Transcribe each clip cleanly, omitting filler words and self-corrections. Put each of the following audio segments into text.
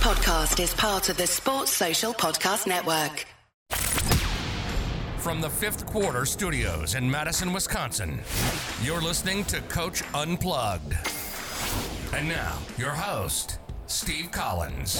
podcast is part of the Sports Social Podcast Network. From the Fifth Quarter Studios in Madison, Wisconsin, you're listening to Coach Unplugged. And now, your host, Steve Collins.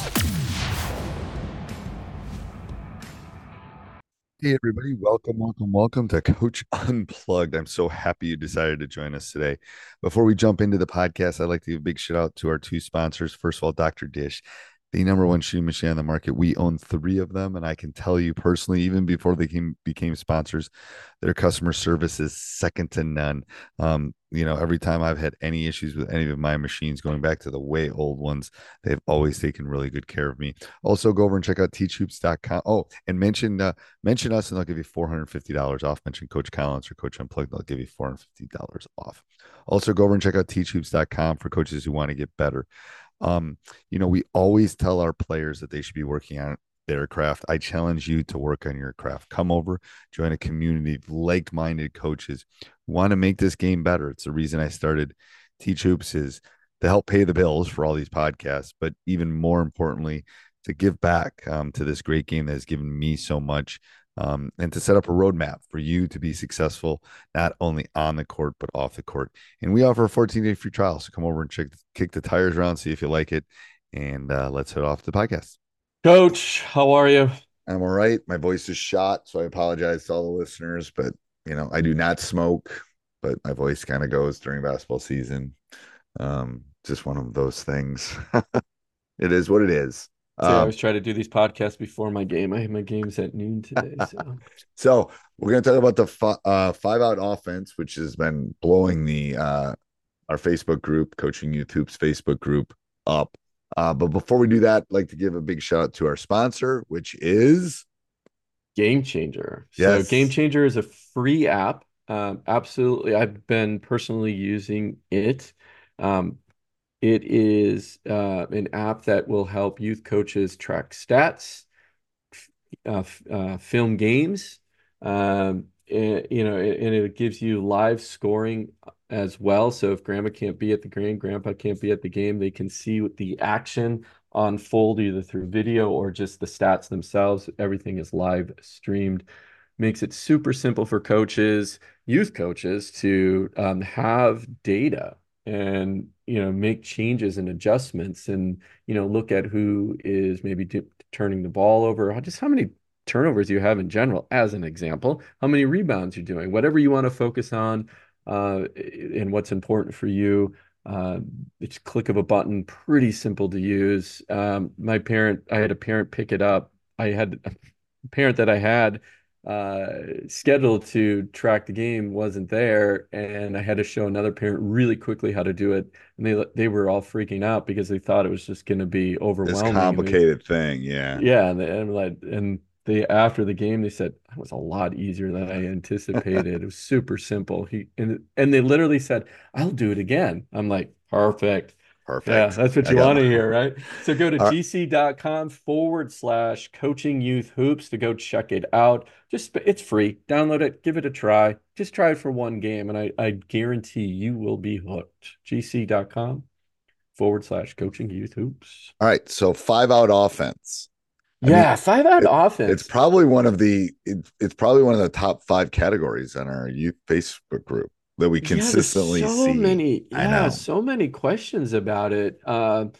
Hey, everybody. Welcome to Coach Unplugged. I'm so happy you decided to join us today. Before we jump into the podcast, I'd like to give a big shout out to our two sponsors. First of all, Dr. Dish, the number one shoe machine on the market. We own 3 of them, and I can tell you personally, even before they became sponsors, their customer service is second to none. Every time I've had any issues with any of my machines, going back to the way old ones, they've always taken really good care of me. Also, go over and check out teachhoops.com. Oh, and mention us, and they'll give you $450 off. Mention Coach Collins or Coach Unplugged, they'll give you $450 off. Also, go over and check out teachhoops.com for coaches who want to get better. We always tell our players that they should be working on their craft. I challenge you to work on your craft. Come over, join a community of like-minded coaches who want to make this game better. It's the reason I started Teach Hoops, is to help pay the bills for all these podcasts, but even more importantly, to give back to this great game that has given me so much, and to set up a roadmap for you to be successful, not only on the court, but off the court. And we offer a 14-day free trial. So come over and kick the tires around, see if you like it. And let's head off the podcast. Coach, how are you? I'm all right. My voice is shot, so I apologize to all the listeners, but I do not smoke, but my voice kind of goes during basketball season. Just one of those things. It is what it is. I always try to do these podcasts before my game. I have my games at noon today. So we're going to talk about the 5-out offense, which has been blowing our Facebook group, Coaching Youth Hoops Facebook group, up. But before we do that, I'd like to give a big shout out to our sponsor, which is Game Changer. Yes. So Game Changer is a free app. Absolutely. I've been personally using it. It is an app that will help youth coaches track stats, film games, and it gives you live scoring as well. So if grandpa can't be at the game, grandpa can't be at the game, they can see the action unfold either through video or just the stats themselves. Everything is live streamed. Makes it super simple for coaches, youth coaches, to have data and make changes and adjustments, and look at who is maybe turning the ball over, just how many turnovers you have in general, as an example, how many rebounds you're doing, whatever you want to focus on, and what's important for you. It's a click of a button, pretty simple to use. I had a parent pick it up. I had a parent that I had scheduled to track the game wasn't there, and I had to show another parent really quickly how to do it, and they were all freaking out because they thought it was just going to be overwhelming. This complicated thing. Yeah, and they after the game they said it was a lot easier than I anticipated. It was super simple. And they literally said, "I'll do it again." I'm like, perfect. Yeah, that's what you want to hear, right? So go to gc.com/coaching youth hoops to go check it out. It's free. Download it, give it a try. Just try it for one game, and I guarantee you will be hooked. gc.com/coaching youth hoops. All right. So 5-out offense. Yeah, 5-out offense. It's probably one of the top 5 categories on our youth Facebook group that we consistently see. So many questions about it. And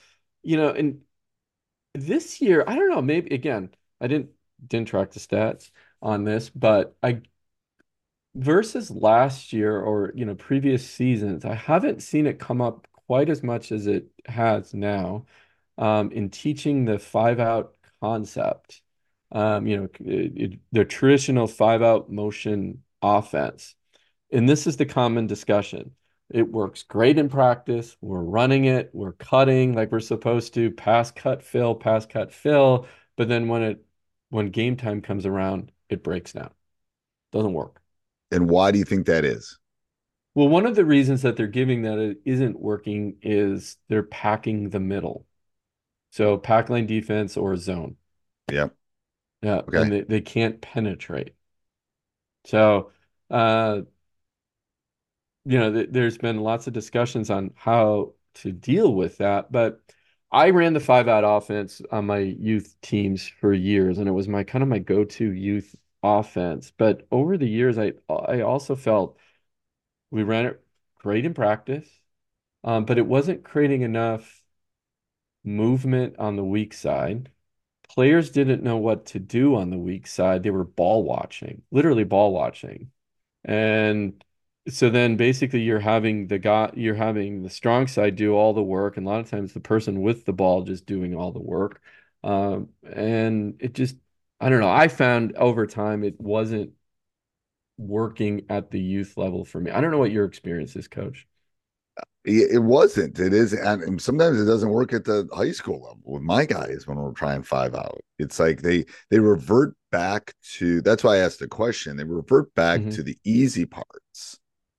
this year, I don't know, maybe again, I didn't track the stats on this, but versus last year or previous seasons, I haven't seen it come up quite as much as it has now in teaching the 5-out concept. The traditional 5-out motion offense. And this is the common discussion. It works great in practice. We're running it. We're cutting like we're supposed to, pass, cut, fill, pass, cut, fill. But then when game time comes around, it breaks down. Doesn't work. And why do you think that is? Well, one of the reasons that they're giving that it isn't working is they're packing the middle. So pack line defense or zone. Yep. Yeah. Okay. And they can't penetrate. So, there's been lots of discussions on how to deal with that, but I ran the 5-out offense on my youth teams for years, and it was my kind of my go-to youth offense. But over the years, I also felt we ran it great in practice, but it wasn't creating enough movement on the weak side. Players didn't know what to do on the weak side. They were ball watching, literally ball watching. And so then basically you're having the strong side do all the work, and a lot of times the person with the ball just doing all the work. And it just, I don't know. I found over time it wasn't working at the youth level for me. I don't know what your experience is, coach. It wasn't. It is, and sometimes it doesn't work at the high school level with my guys when we're trying 5-out. It's like they revert back to. That's why I asked the question. They revert back Mm-hmm. to the easy parts,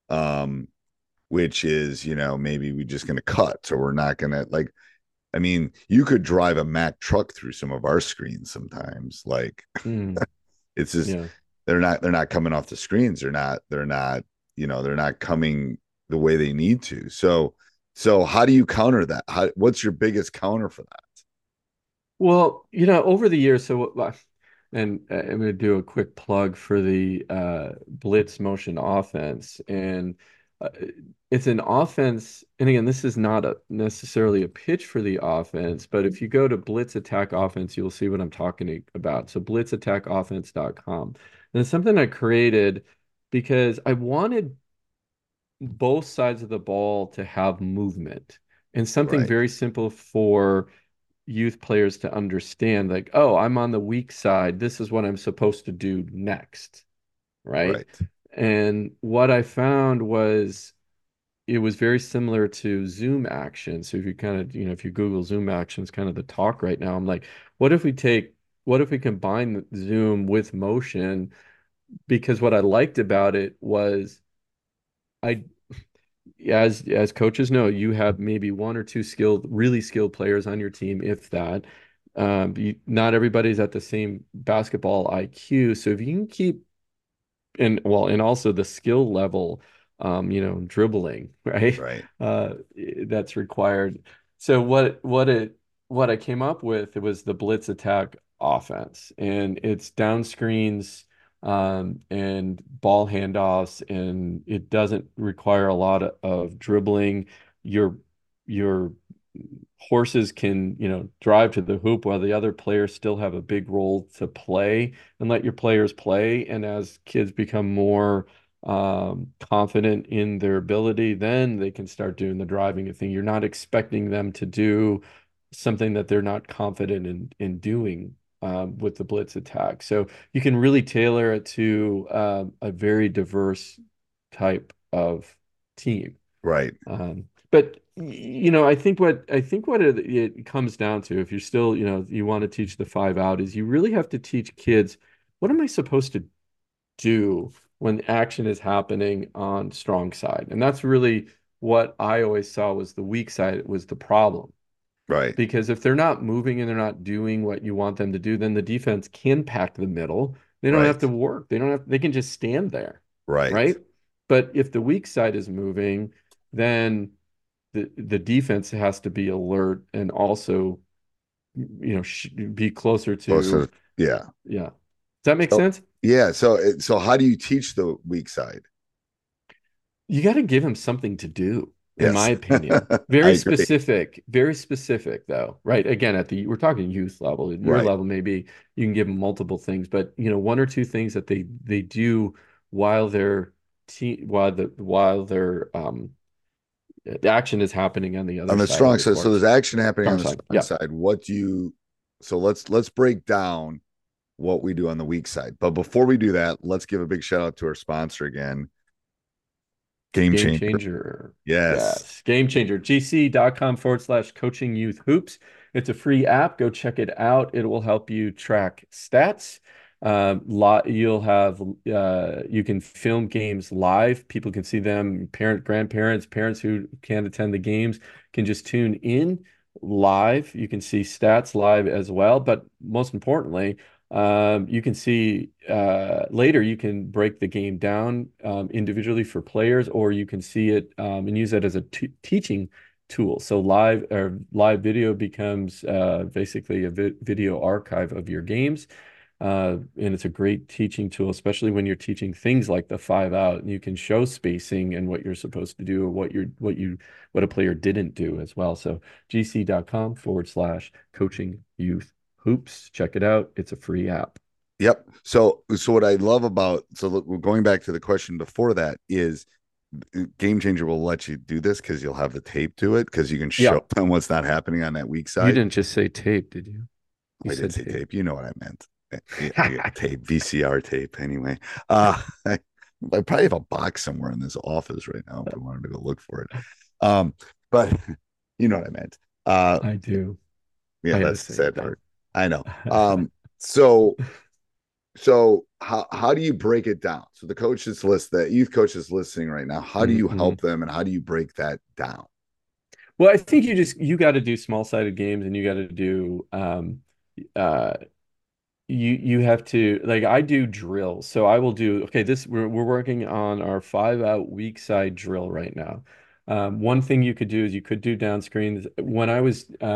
which is maybe we're just going to cut, or we're not going to like. I mean, you could drive a Mack truck through some of our screens sometimes. Like Mm, it's just yeah. they're not coming off the screens. They're not coming the way they need to. So how do you counter that? What's your biggest counter for that? Well, over the years, and I'm going to do a quick plug for the blitz motion offense. And uh, it's an offense. And again, this is not necessarily a pitch for the offense, but if you go to Blitz Attack Offense, you'll see what I'm talking about. So blitzattackoffense.com. And it's something I created because I wanted both sides of the ball to have movement and something Right. very simple for youth players to understand, like, oh, I'm on the weak side. This is what I'm supposed to do next, right? Right. And what I found was it was very similar to Zoom action. So if you kind of, if you Google Zoom action, it's kind of the talk right now. I'm like, what if we combine Zoom with motion? Because what I liked about it was I as coaches know, you have maybe one or two really skilled players on your team, if that. Not everybody's at the same basketball IQ. So if you can keep and also the skill level, dribbling, right? Right. That's required. So what I came up with, it was the blitz attack offense, and it's down screens, and ball handoffs, and it doesn't require a lot of dribbling. Your horses can, drive to the hoop while the other players still have a big role to play, and let your players play. And as kids become more confident in their ability, then they can start doing the driving thing. You're not expecting them to do something that they're not confident in doing with the blitz attack. So you can really tailor it to a very diverse type of team. Right. But I think what it comes down to, if you're still, you want to teach the 5-out, is you really have to teach kids, what am I supposed to do when action is happening on strong side? And that's really what I always saw was the weak side was the problem. Right. Because if they're not moving and they're not doing what you want them to do, then the defense can pack the middle. They don't have Right. to work. They can just stand there, Right. right? But if the weak side is moving, then the defense has to be alert and also, be closer Closer. to, Yeah. yeah. Does that make So sense? yeah. So how do you teach the weak side? You got to give him something to do, in my Yes. opinion. I agree. Very specific though, right? Again, we're talking youth level. At your Right. level, maybe you can give them multiple things, but one or two things that they do while they're the action is happening on the On other the side of strong the side, so court. there's action happening on Strong the side. strong Yeah. side. So let's break down what we do on the weak side. But before we do that, let's give a big shout out to our sponsor again, Game Game Changer. changer. Yes. Yes. Game changer. GC.com/coaching youth hoops. It's a free app. Go check it out. It will help you track stats. You can film games live. People can see them. Grandparents, parents who can't attend the games can just tune in live. You can see stats live as well. But most importantly, you can see later, you can break the game down individually for players, or you can see it and use it as a teaching tool. So live video becomes basically a video archive of your games. And it's a great teaching tool, especially when you're teaching things like the 5-out, and you can show spacing and what you're supposed to do, or what a player didn't do as well. So gc.com/coaching youth hoops. Check it out. It's a free app. Yep. So what I love about, so look, we're going back to the question before that, is Game Changer will let you do this because you'll have the tape to it, because you can show them what's not happening on that weak side. You didn't just say tape, did you? I did say tape. You know what I meant. Tape, VCR tape. Anyway, I probably have a box somewhere in this office right now if I wanted to go look for it. But you know what I meant. I do. Yeah, that's the sad part. I know. So how do you break it down? So the coaches list, the youth coaches listening right now, how do you help them, and how do you break that down? Well, I think you got to do small-sided games, and you got to do you have to, like, I do drills. So I will do, okay, we're working on our 5-out weak side drill right now. One thing you could do is you could do down screens. When I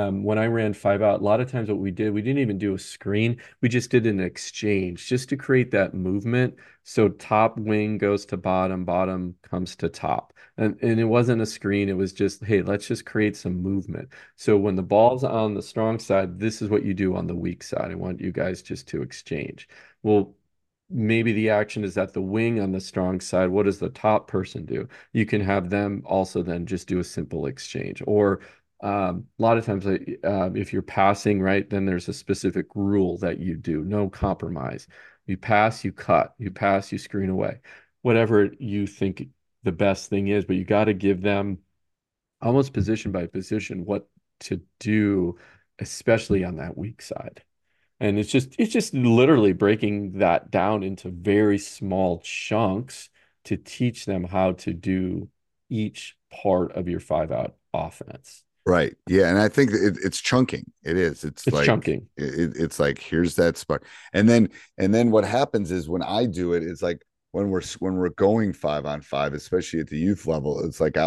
ran 5-out, a lot of times what we didn't even do a screen. We just did an exchange just to create that movement. So top wing goes to bottom, bottom comes to top. And it wasn't a screen. It was just, hey, let's just create some movement. So when the ball's on the strong side, this is what you do on the weak side. I want you guys just to exchange. Well, maybe the action is at the wing on the strong side. What does the top person do? You can have them also then just do a simple exchange. Or a lot of times, if you're passing, right, then there's a specific rule that you do. No compromise. You pass, you cut. You pass, you screen away. Whatever you think the best thing is, but you got to give them almost position by position what to do, especially on that weak side. And it's just literally breaking that down into very small chunks to teach them how to do each part of your 5-out offense. Right. Yeah. And I think it's chunking. It is. It's like chunking. It's like, here's that spark. And then what happens is when I do it, it's like when we're going 5-on-5, especially at the youth level, it's like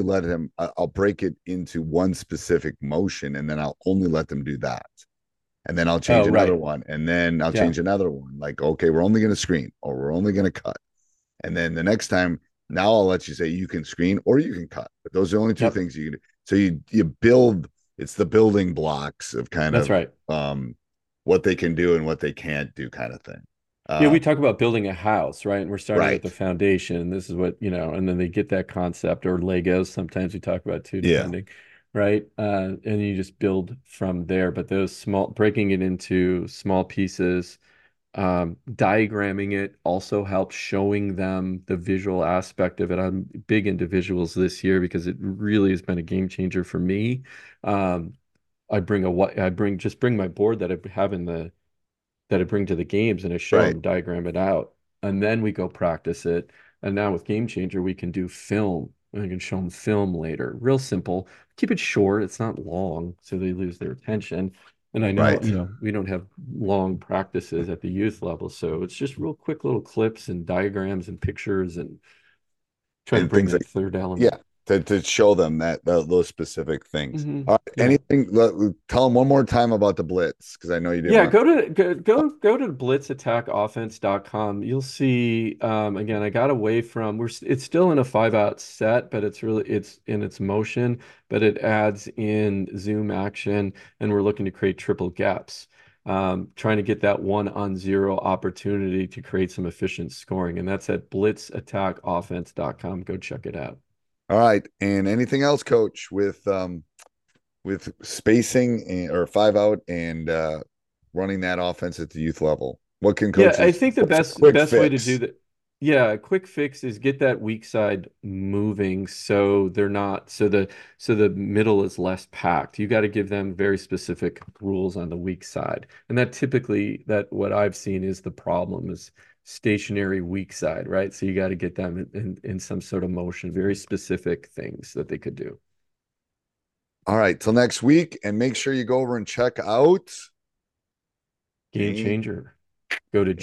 I'll break it into one specific motion, and then I'll only let them do that. And then I'll change another one, and then I'll change another one. Like, okay, we're only going to screen, or we're only going to cut. And then the next time, now I'll let you say you can screen or you can cut. But those are the only two things you can do. So you build, it's the building blocks of That's right. What they can do and what they can't do, kind of thing. We talk about building a house, right? And we're starting with the foundation. This is what, and then they get that concept, or Legos. Sometimes we talk about too, depending. Right. And you just build from there. But those breaking it into small pieces, diagramming it also helps, showing them the visual aspect of it. I'm big into visuals this year because it really has been a game changer for me. I bring my board that I have that I bring to the games, and I show them, diagram it out, and then we go practice it. And now with Game Changer, we can do film. I can show them film later. Real simple. Keep it short. It's not long, so they lose their attention. And I know, we don't have long practices at the youth level, so it's just real quick little clips and diagrams and pictures, and try to bring that third element. Yeah, to show them those specific things. Anything? Tell them one more time about the blitz, because I know you did. Yeah, go to blitzattackoffense.com. You'll see. Again, I got away from. It's still in a 5-out set, but it's in its motion. But it adds in zoom action, and we're looking to create triple gaps. Trying to get that 1-on-0 opportunity to create some efficient scoring, and that's at blitzattackoffense.com. Go check it out. All right. And anything else, Coach, with spacing or 5-out and running that offense at the youth level? What can coaches? Yeah, I think the best way to do that. Yeah, a quick fix is get that weak side moving, so the middle is less packed. You got to give them very specific rules on the weak side, and that what I've seen is the problem is stationary weak side, right? So you got to get them in some sort of motion, very specific things that they could do. All right, till next week, and make sure you go over and check out Game Changer. Go to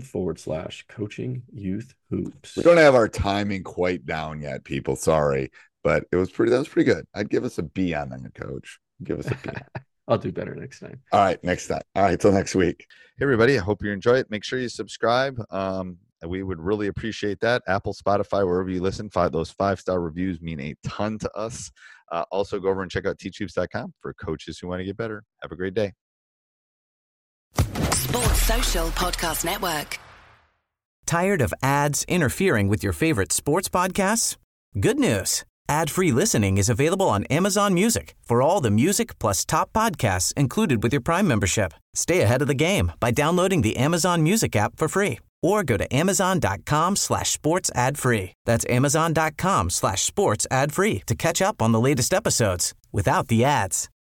gc.com/coaching youth hoops. We don't have our timing quite down yet, people. Sorry. but that was pretty good. I'd give us a B on that, Coach. Give us a B. I'll do better next time. All right, next time. All right, till next week. Hey, everybody. I hope you enjoy it. Make sure you subscribe. We would really appreciate that. Apple, Spotify, wherever you listen, those 5-star reviews mean a ton to us. Also, go over and check out teachhoops.com for coaches who want to get better. Have a great day. Sports Social Podcast Network. Tired of ads interfering with your favorite sports podcasts? Good news. Ad-free listening is available on Amazon Music for all the music plus top podcasts included with your Prime membership. Stay ahead of the game by downloading the Amazon Music app for free or go to amazon.com/sports ad free. That's amazon.com/sports ad free to catch up on the latest episodes without the ads.